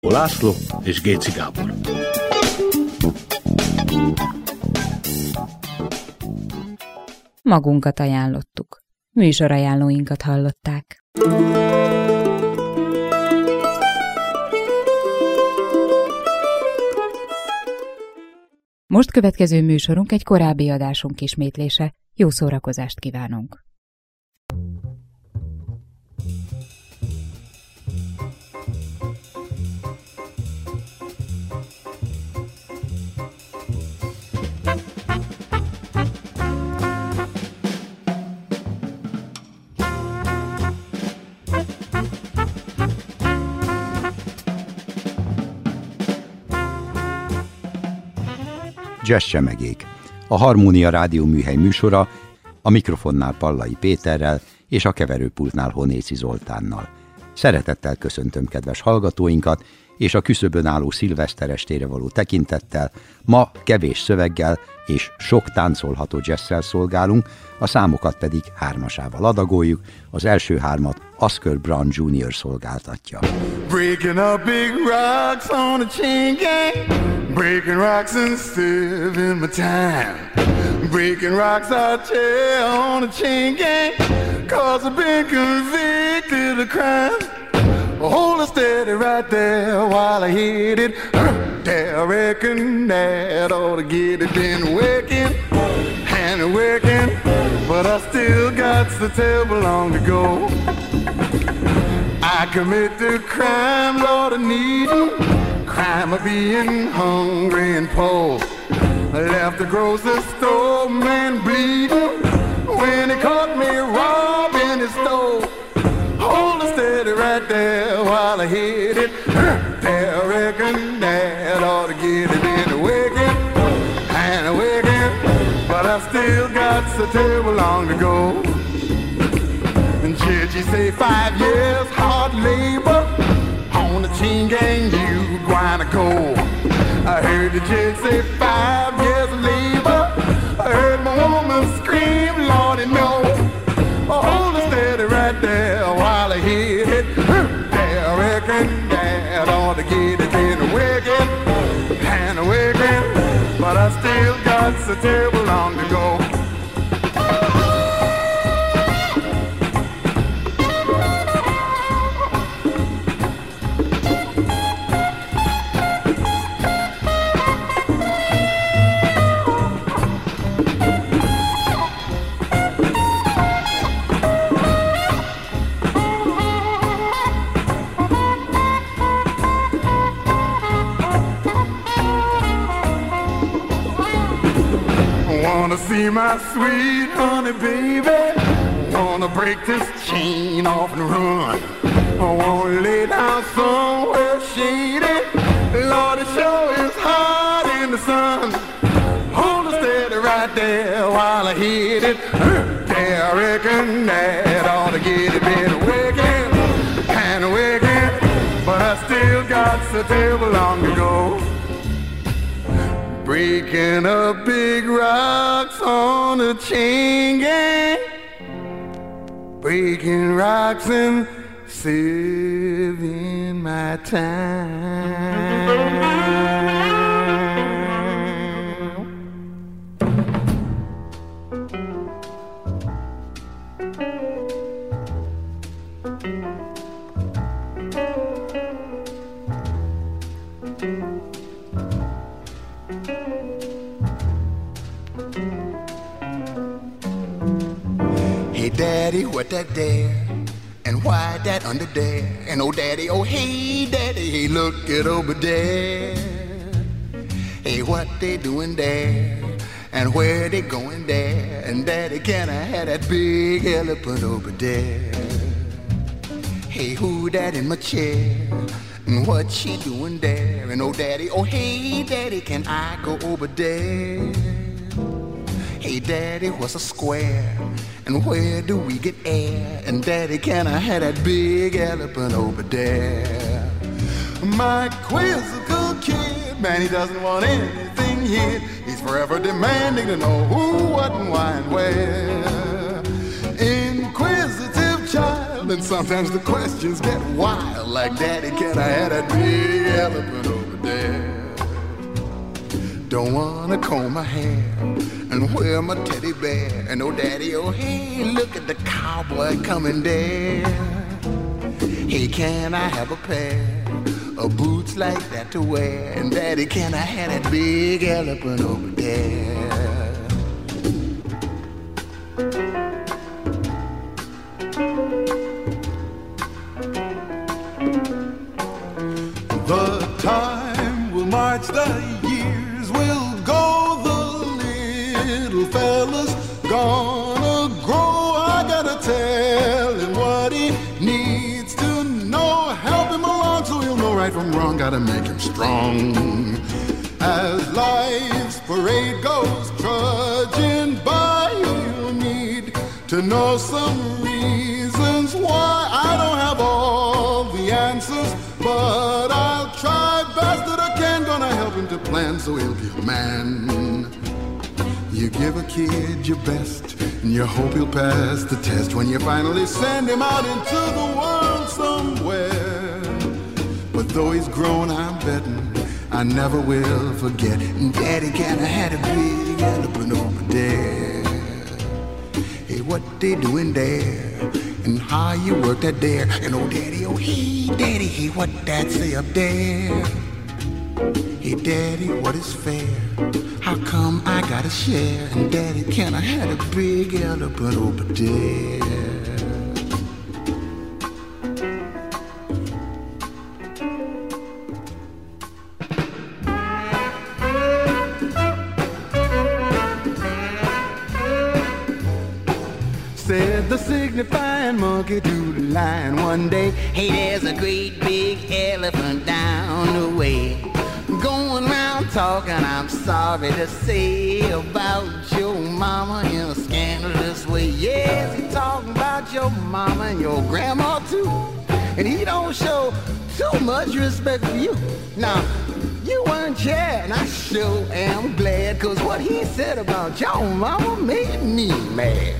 László és Géci Gábor. Magunkat ajánlottuk. Műsorajánlóinkat hallották. Most következő műsorunk egy korábbi adásunk ismétlése. Jó szórakozást kívánunk! Jazz Csemegék, a Harmónia Rádió műhely műsora, a mikrofonnál Pallai Péterrel és a keverőpultnál Honéci Zoltánnal. Szeretettel köszöntöm kedves hallgatóinkat, és a küszöbön álló szilveszterestére való tekintettel ma kevés szöveggel és sok táncolható jazzszel szolgálunk, a számokat pedig hármasával adagoljuk, az első hármat Oscar Brown Jr. szolgáltatja. Breaking up big rocks on a chain gang, breaking rocks and serving my time. Breaking rocks I tell on a chain gang, 'cause I've been convicted of crime. Hold it steady right there while I hit it. I reckon that ought to get it. Been working and working, but I still got so terrible long to go. I committed crime, Lord, of needing, crime of being hungry and poor. I left the grocery store, man, bleeding when he caught me robbing his store. Hold it steady right there while I hit it. I reckon that ought to get it. Been working and working, but I still got so terrible long to go. And judge say 5 years hard labor on the chain gang, you gonna go. I heard the judge say 5 years labor. I heard my woman scream, Lordy no. Hold it steady right there while I hit it. I reckon that ought to get it. Been working and working, but I still got so terrible long to go. Wanna see my sweet honey baby, wanna break this chain off and run. I wanna lay down somewhere shady, Lord, it sure is hot in the sun. Hold it steady right there while I hit it. I reckon that ought to get it. Been working and working, but I still got so terrible long to go. Breaking up big rocks on a chain gang, breaking rocks and saving my time. Hey daddy, what that there? And why that under there? And oh daddy, oh hey daddy, hey look it over there. Hey, what they doing there? And where they going there? And daddy, can I have that big elephant over there? Hey, who that in my chair? And what she doing there? And oh daddy, oh hey daddy, can I go over there? Hey daddy, what's a square? And where do we get air? And daddy, can I have that big elephant over there? My quizzical kid, man, he doesn't want anything hid. He's forever demanding to know who, what, and why, and where. Inquisitive child, And sometimes the questions get wild, like, Daddy, can I have that big elephant over there? Don't wanna comb my hair and wear my teddy bear. And oh, Daddy, oh, hey, look at the cowboy coming there. Hey, can I have a pair of boots like that to wear? And Daddy, can I have that big elephant over there? The time will march, the years will go, the little fella's gonna grow. I gotta tell him what he needs to know, help him along so he'll know right from wrong. Gotta make him strong. As life's parade goes trudging by, he'll need to know some reasons why. I don't have all the answers, but I'll try best that I can. Gonna help him to plan so he'll be a man. You give a kid your best and you hope he'll pass the test when you finally send him out into the world somewhere. But though he's grown, I'm betting I never will forget. Daddy, can I have a big elephant over there? Hey, what they doing there? And how you work that there? And oh, Daddy, oh, hey, Daddy, hey, what that say up there? Hey, Daddy, what is fair? How come I gotta share? And Daddy, can I have a big elephant over there? Said the signifying monkey to the lion one day, hey, there's a great big elephant down the way, going around talking, I'm sorry to say, about your mama in a scandalous way. Yes, he's talking about your mama and your grandma too, and he don't show too much respect for you. Now, you weren't here, and I sure am glad, cause what he said about your mama made me mad.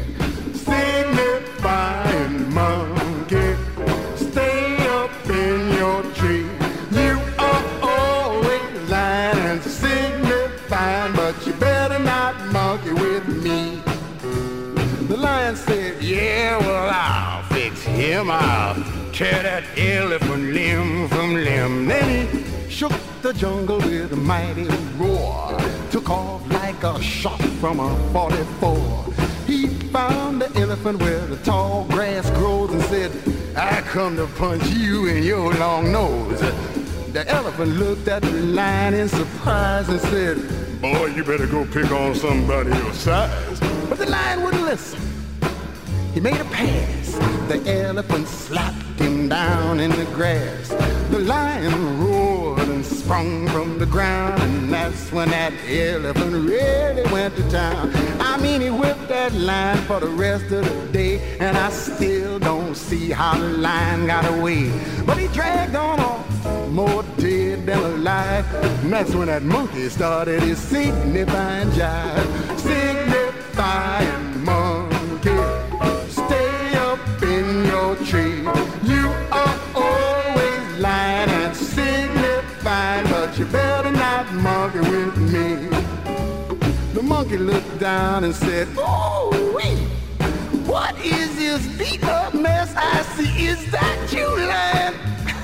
Signifying monkey, stay up in your tree. You are always lying and signifying, but you better not monkey with me. The lion said, yeah, well, I'll fix him. I'll tear that elephant limb from limb. Then he shook the jungle with a mighty roar, took off like a shot from a 44. He found the elephant where the tall grass grows and said, I come to punch you in your long nose. The elephant looked at the lion in surprise and said, boy, you better go pick on somebody your size. But the lion wouldn't listen. He made a pass. The elephant slapped him down in the grass. The lion roared and sprung from the ground, and that's when that elephant really went to town. I mean, he whipped that lion for the rest of the day, and I still don't see how the lion got away. But he dragged on more dead than alive, and that's when that monkey started his signifying jive. Signifying monkey, stay up in your tree. You are always lying and signifying, but you better not monkey with me. The monkey looked down and said, oh, wait, what is this beat up mess I see? Is that you, lion?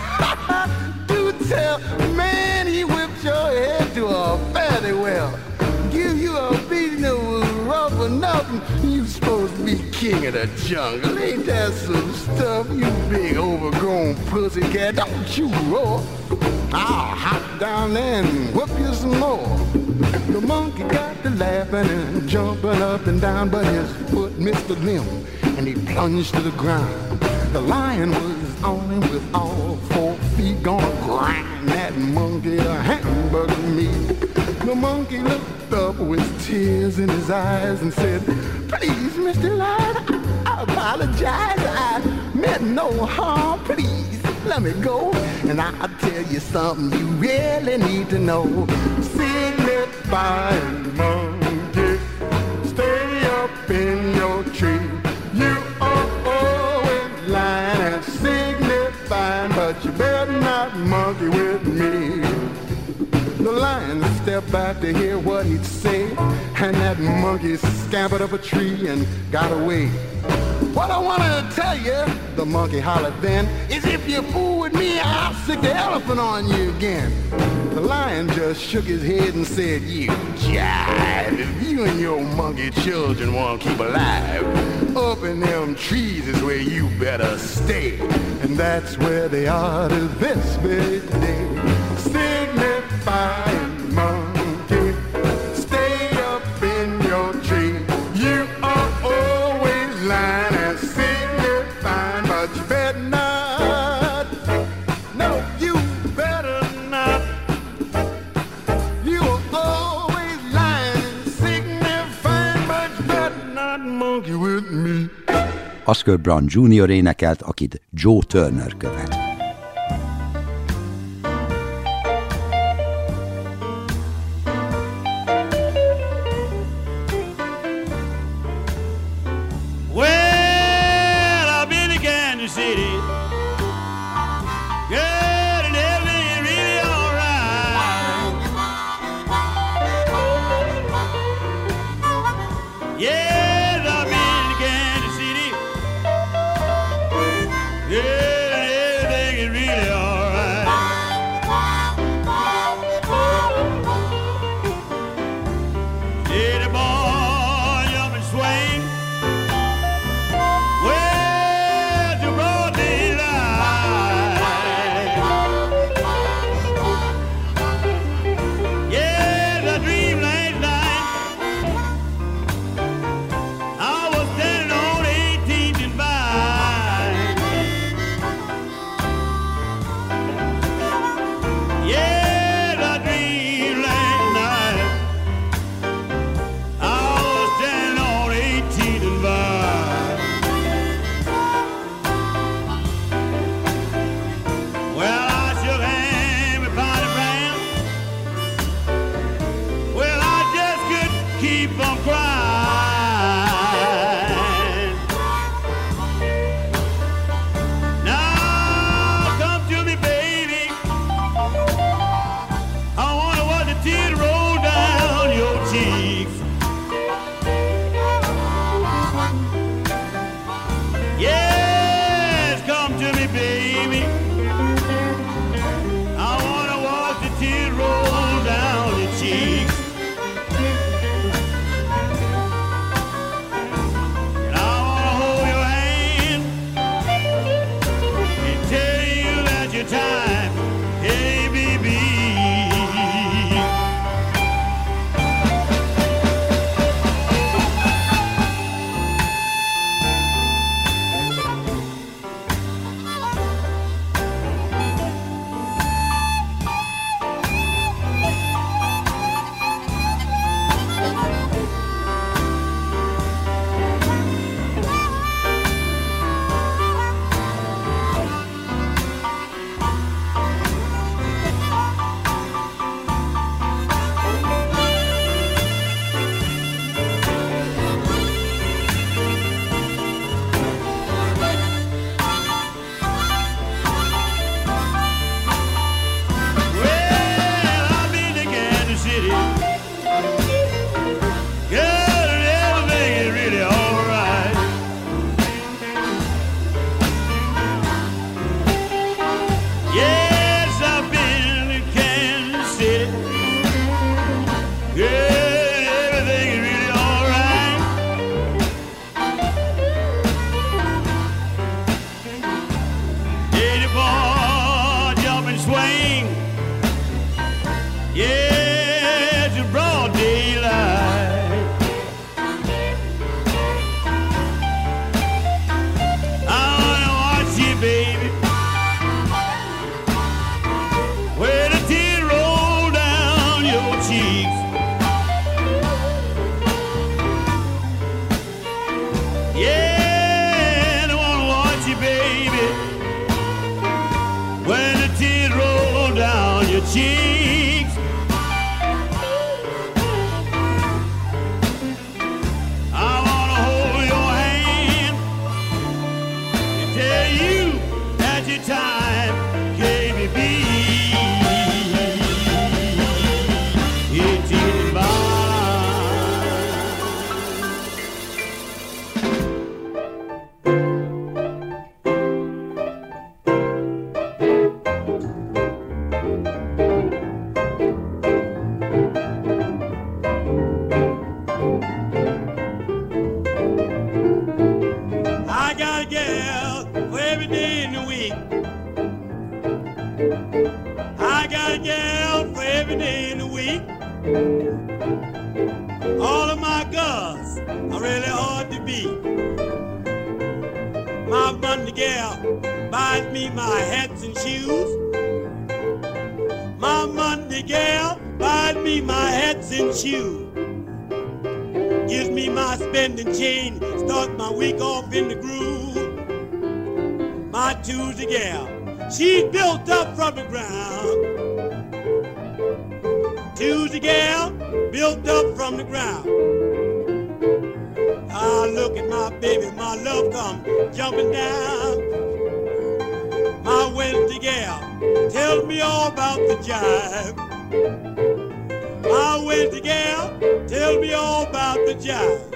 Do tell, man, he whipped your head to a fairly well. Give you a beating that was rough enough. You supposed to be king of the jungle. Ain't that some stuff, you big overgrown pussycat? Don't you roar. I'll hop down there and whoop you some more. The monkey got to laughing and jumping up and down, but his foot missed the limb and he plunged to the ground. The lion was on him with all 4 feet, gonna grind that monkey a hamburger meat. The monkey looked up with tears in his eyes and said, please, Mr. Lion, I apologize. I meant no harm. Please, let me go, and I'll tell you something you really need to know. Signifying monkey, stay up in your tree. You are always lying monkey with me. The lion stepped back to hear what he'd say, and that monkey scampered up a tree and got away. What I want to tell you, the monkey hollered then, is if you fool with me, I'll stick the elephant on you again. The lion just shook his head and said, you jive, if you and your monkey children want to keep alive, up in them trees is where you better stay. And that's where they are to this very day. Signifying monkey, stay up in your tree. You are always lying and signifying, but you better not. No, you better not. You are always lying and signifying, but you better not monkey with me. Oscar Brown Jr. énekelt, akit Joe Turner követ. Cheeks. I wanna hold your hand and tell you that your time, KB. got a gal for every day in the week. All of my girls are really hard to beat. My Monday gal buys me my hats and shoes. My Monday gal buys me my hats and shoes. Gives me my spending change, starts my week off in the groove. My Tuesday gal, she's built up from the ground. Tuesday gal, built up from the ground. I look at my baby, my love come jumping down. My Wednesday gal, tell me all about the jive. My Wednesday gal, tell me all about the jive.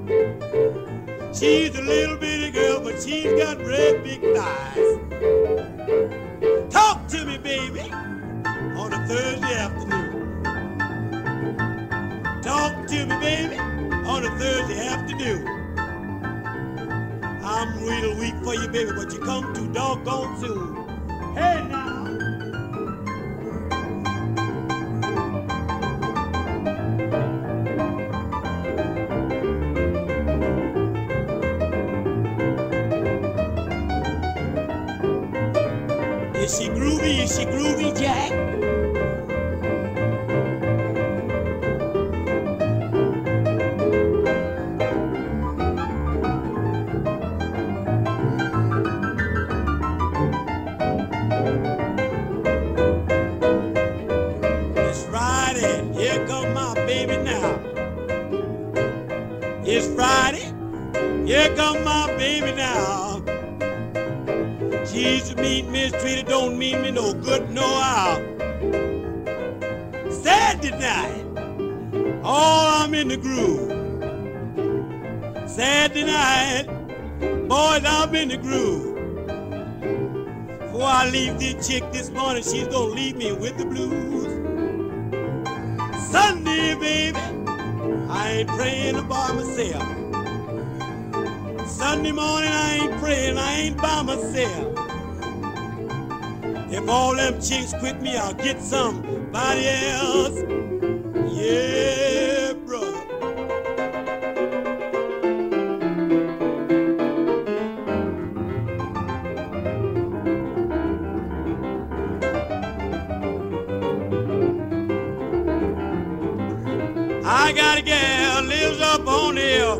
She's a little bitty girl, but she's got red big thighs. Talk to me, baby, on a Thursday afternoon. Talk to me, baby, on a Thursday afternoon. I'm real weak for you, baby, but you come too doggone soon. Hey, now. Is she groovy? Is she groovy, Jack? It's Friday, here come my baby now. It's Friday, here come my baby now. She's a mean mistreated, don't mean me no good, no how. Saturday night, oh, I'm in the groove. Saturday night, boys, I'm in the groove. Before I leave this chick this morning, she's gonna leave me with the blues. Sunday, baby, I ain't praying by myself. Sunday morning, I ain't praying, I ain't by myself. If all them chicks quit me, I'll get somebody else. Yeah, brother. I got a gal lives up on the hill.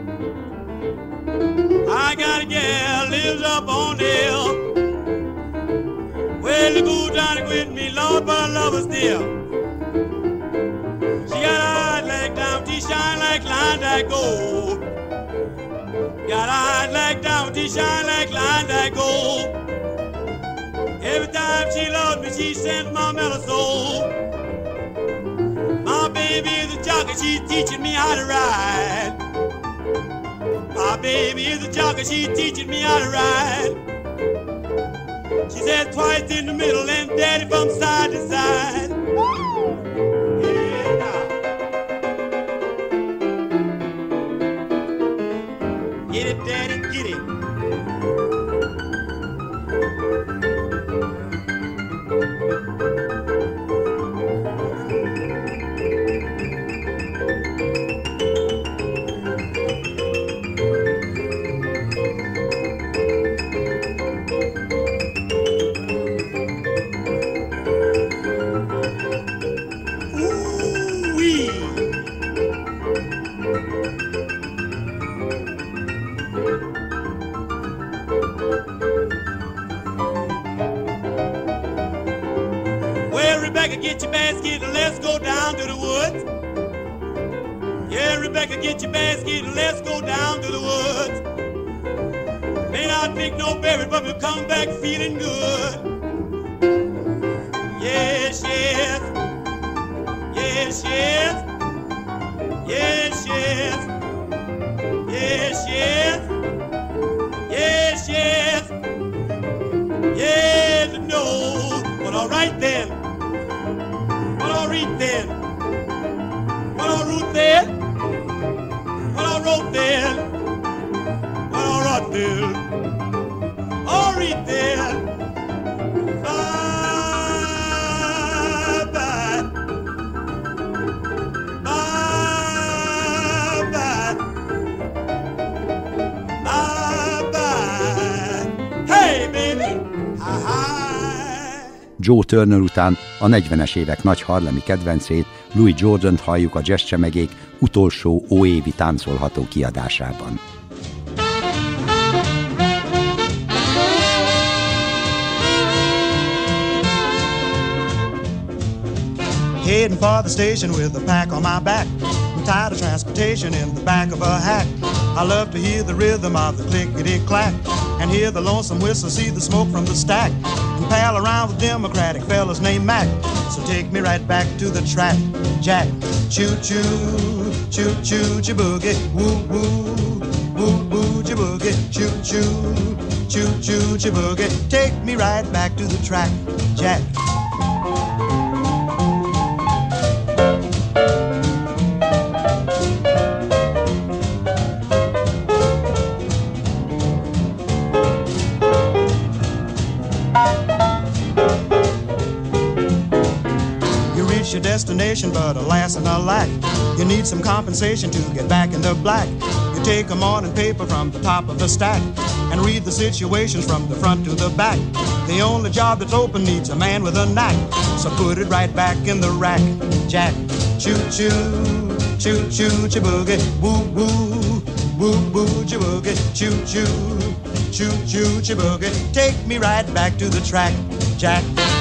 I got a gal lives up on the hill. Well, the good down with me, Lord, but I love her still. She got eyes like diamonds, she shine like lines that gold. Got eyes like diamonds, she shine like lines that gold. Every time she loves me, she sends my mellow soul. My baby is a jockey, she's teaching me how to ride. My baby is a jockey, she's teaching me how to ride. She said twice in the middle and daddy from side to side. Yeah, now. Get it, daddy, get it. Rebecca, get your basket and let's go down to the woods. Yeah, Rebecca, get your basket and let's go down to the woods. May not pick no berries, but we'll come back feeling good. Yes, yes. Yes, yes. Yes, yes. Yes, yes. Yes, yes. Yes, no. Well, all right then. Well, all right then. Well, all right then. Well, all right then. Well, all right then. All right then. Bye. Joe Turner után a 40-es évek nagy harlemi kedvencét, Louis Jordan-t halljuk a Jazzcsemegék utolsó óévi táncolható kiadásában. Heading for the station with a pack on my back. I'm tired of transportation in the back of a hack. I love to hear the rhythm of the clickety-clack and hear the lonesome whistle, see the smoke from the stack, and pal around with Democratic fellas named Mac. So take me right back to the track, Jack. Choo-choo, choo-choo, choo-boogie, woo-woo, woo-woo, choo-boogie, choo-choo, choo-choo, choo-boogie. Take me right back to the track, Jack. Your destination, but alas and alack, you need some compensation to get back in the black. You take a morning paper from the top of the stack and read the situations from the front to the back. The only job that's open needs a man with a knack, so put it right back in the rack, Jack. Choo-choo, choo-choo, choo-boogie, woo-woo, woo-woo, choo-boogie, choo-choo, choo-choo, choo-boogie. Take me right back to the track, Jack.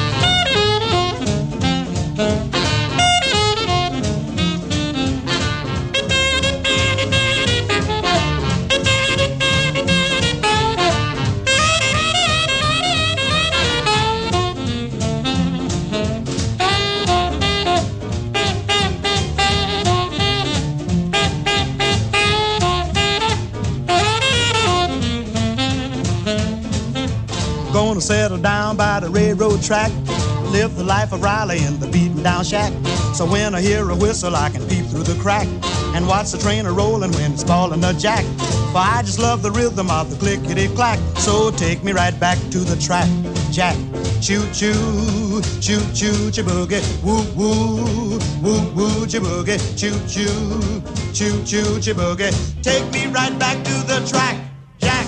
Gonna settle down by the railroad track, live the life of Riley in the beaten down shack. So when I hear a whistle I can peep through the crack and watch the train a-rolling when it's falling a jack. For I just love the rhythm of the clickety-clack, so take me right back to the track, Jack. Choo-choo, choo-choo, choo-boogie, woo-woo, woo-woo, choo-boogie, choo-choo, choo-choo, choo-boogie. Take me right back to the track, Jack.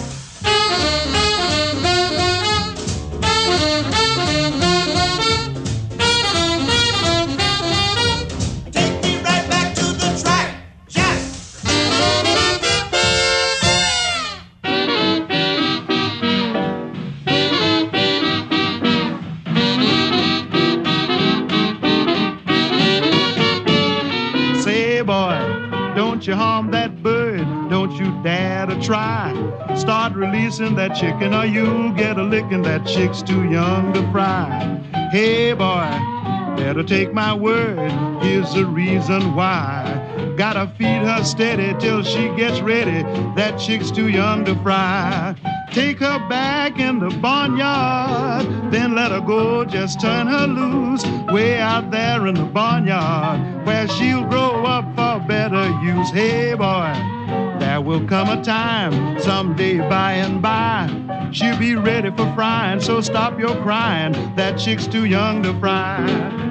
You harm that bird, don't you dare to try. Start releasing that chicken or you'll get a licking. That chick's too young to fry. Hey boy, better take my word, here's the reason why. Gotta feed her steady till she gets ready. That chick's too young to fry. Take her back in the barnyard, then let her go, just turn her loose, way out there in the barnyard, where she'll grow up for better use. Hey boy, there will come a time, someday by and by, she'll be ready for frying, so stop your crying, that chick's too young to fry.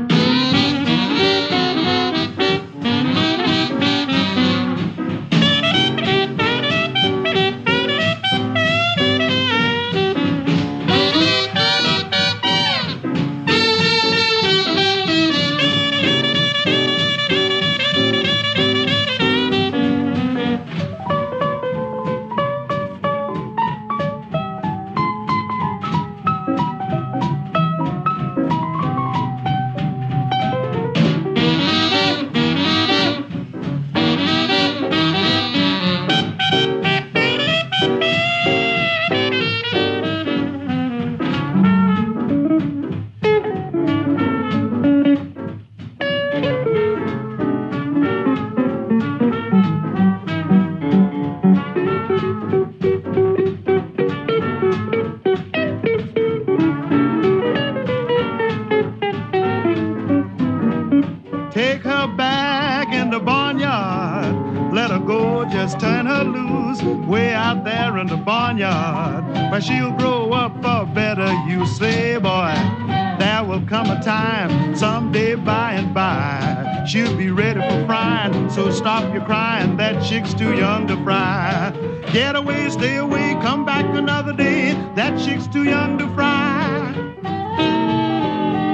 Where she'll grow up for better use. Say boy, there will come a time, someday by and by, she'll be ready for frying, so stop your crying, that chick's too young to fry. Get away, stay away, come back another day, that chick's too young to fry.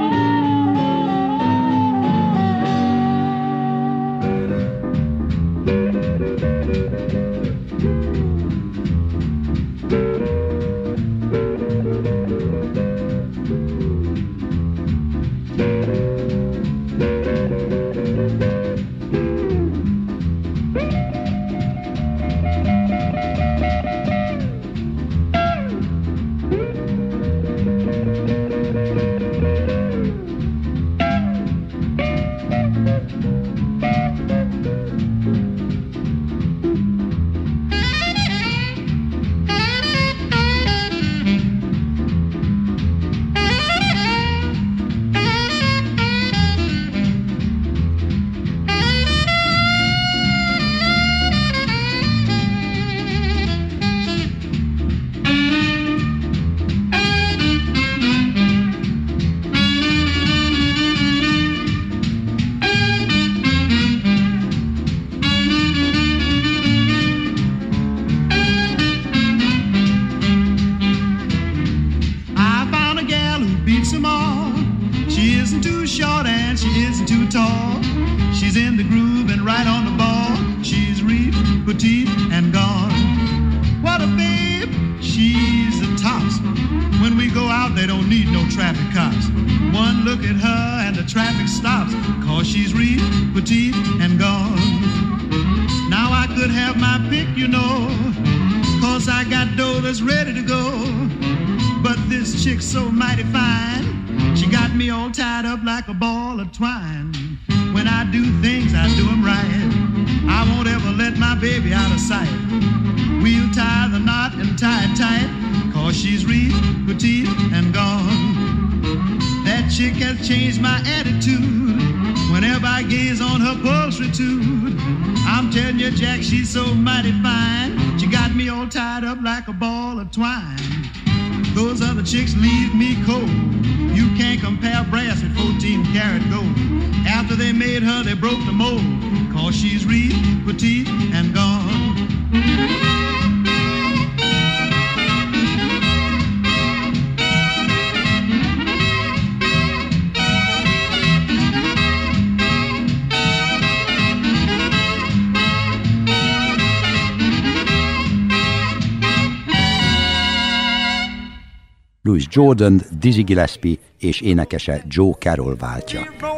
isn't too tall. She's in the groove and right on the ball. She's real, petite, and gone. What a babe, she's the tops. When we go out, they don't need no traffic cops. One look at her and the traffic stops, 'cause she's real, petite, and gone. Now I could have my pick, you know, 'cause I got dough that's ready to go. But this chick's so mighty fine, she got me all tied up like a ball of twine. When I do things, I do them right. I won't ever let my baby out of sight. We'll tie the knot and tie it tight, 'cause she's real, petite, and gone. That chick has changed my attitude whenever I gaze on her pulchritude. I'm telling you, Jack, she's so mighty fine. She got me all tied up like a ball of twine. Those other chicks leave me cold. You can't compare brass with 14-karat gold. After they made her, they broke the mold, 'cause she's real, petite, and gone. Louis Jordan, Dizzy Gillespie és énekese Joe Carroll váltja.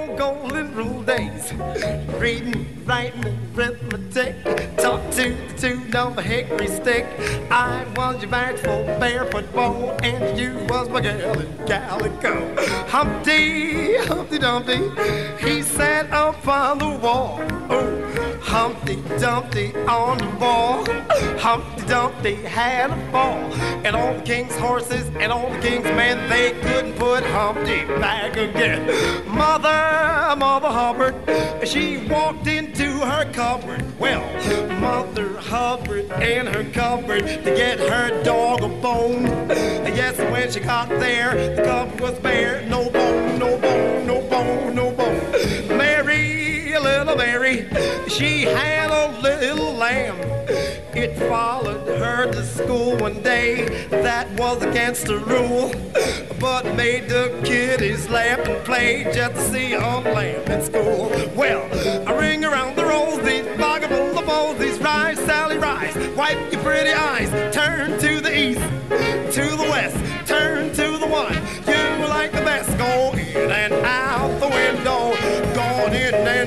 Reading, writing, arithmetic. Talk to the tune of a hickory stick. I was your bashful barefoot boy, and you was my gal in calico. Humpty, Humpty Dumpty, he sat up on the wall. Oh, Humpty Dumpty on the wall. Humpty Dumpty had a fall, and all the king's horses and all the king's men, they couldn't put Humpty back again. Mother Hubbard, she walked into her cupboard. Well, Mother Hubbard in her cupboard to get her dog a bone. Yes, when she got there, the cupboard was bare. No bone, no bone, no bone, no bone. Mary, little Mary, she had a little lamb. It followed her to school one day. That was against the rule, but made the kiddies laugh and play just to see a lamb in school. Well, I ring around the rosies, pocket full of posies. Rise, Sally, rise, wipe your pretty eyes. Turn to the east, to the west, turn to the one you like the best. Go in and out the window, go in and